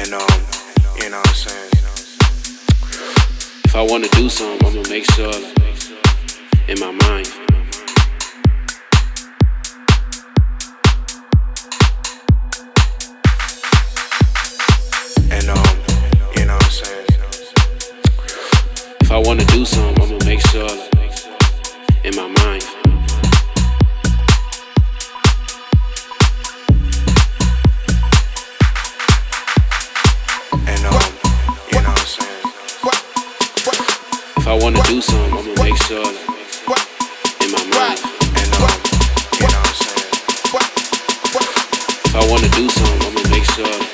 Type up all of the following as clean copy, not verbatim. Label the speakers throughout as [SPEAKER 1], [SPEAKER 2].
[SPEAKER 1] And you know what I'm saying?
[SPEAKER 2] If I wanna do something, I'ma make sure, like, in my mind.
[SPEAKER 1] And you know what I'm saying?
[SPEAKER 2] If I wanna do something, I'ma make sure, like, in my mind.
[SPEAKER 1] And you know what I'm saying?
[SPEAKER 2] If I wanna do something, I'ma make sure, like, in my mind.
[SPEAKER 1] And you know what I'm saying?
[SPEAKER 2] If I wanna do something, I'ma make sure, like,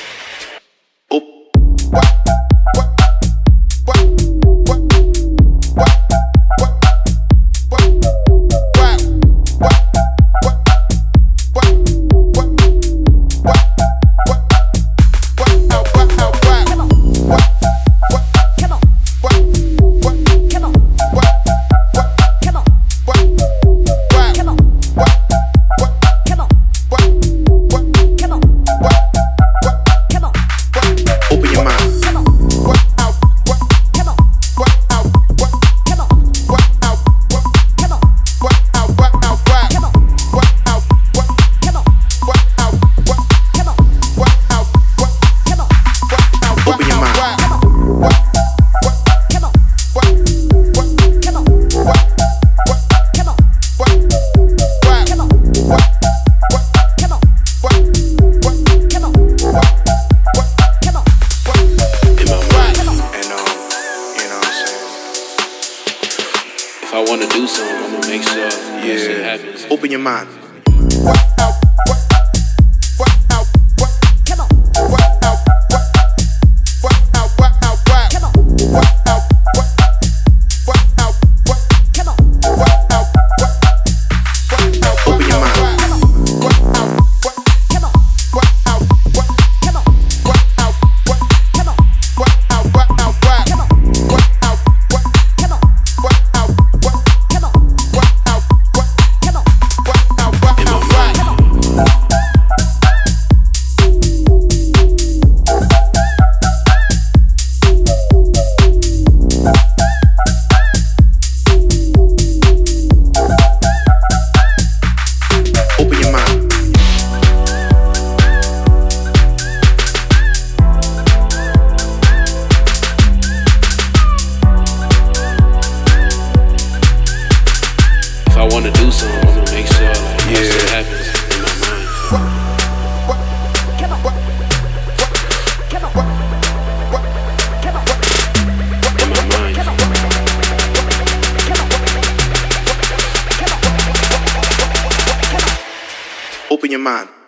[SPEAKER 2] if I wanna do something, I'ma make sure that shit happens.
[SPEAKER 1] Open your mind.
[SPEAKER 2] If I wanna do something, I'ma make sure, like, that shit happens in my mind. In my mind.
[SPEAKER 1] Open your mind.